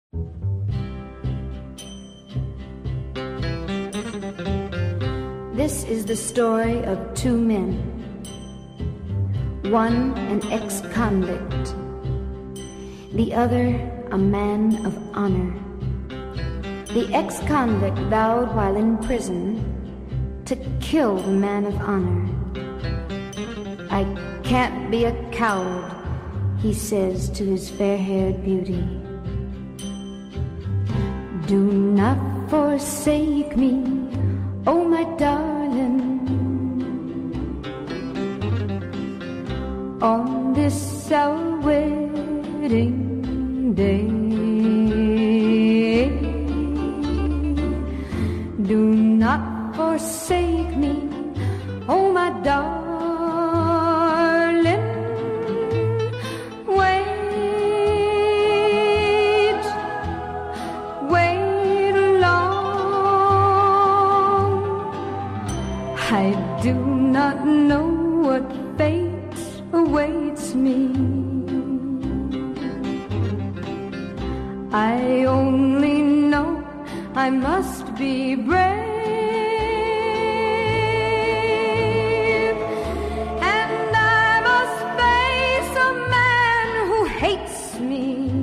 This is the story of two men. One an ex-convict, the other a man of honor. The ex-convict vowed while in prison to kill the man of honor. "I can't be a coward," he says to his fair-haired beauty. "Do not forsake me, oh my darling, on this our wedding day. Do not forsake me, oh my darling. Wait long. I do not know what fate awaits me. I only know I must be brave, and I must face a man who hates me.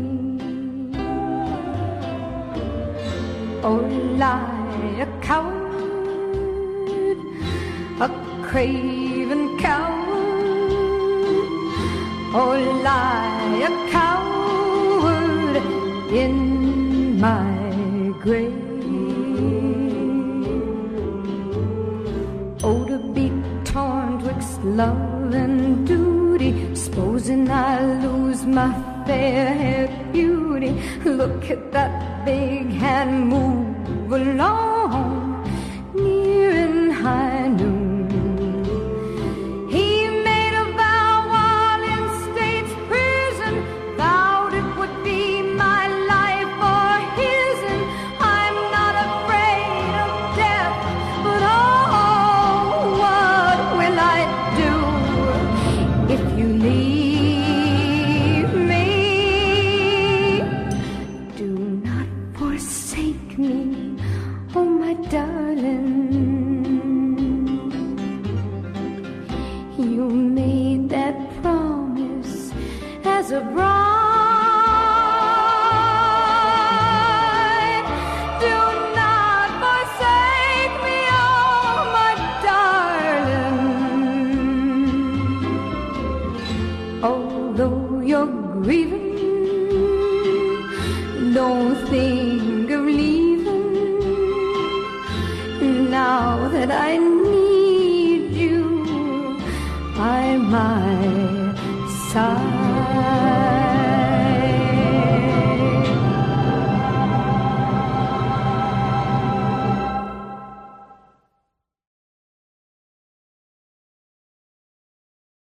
Oh, lie, a coward, a craven coward. Oh, lie, a coward in my grave. Oh, to be torn twixt love and duty, supposing I lose my fair-haired beauty. Look at that big hand move along, near in high noon. He made a vow while in state's prison, vowed it would be my life or his, and I'm not afraid of death, but oh, what will I do if you leave me? Do not forsake me, oh my darling. You made that promise as a bride. Do not forsake me, oh my darling. Although you're grieving, don't think of leaving. Now that I need you by my side.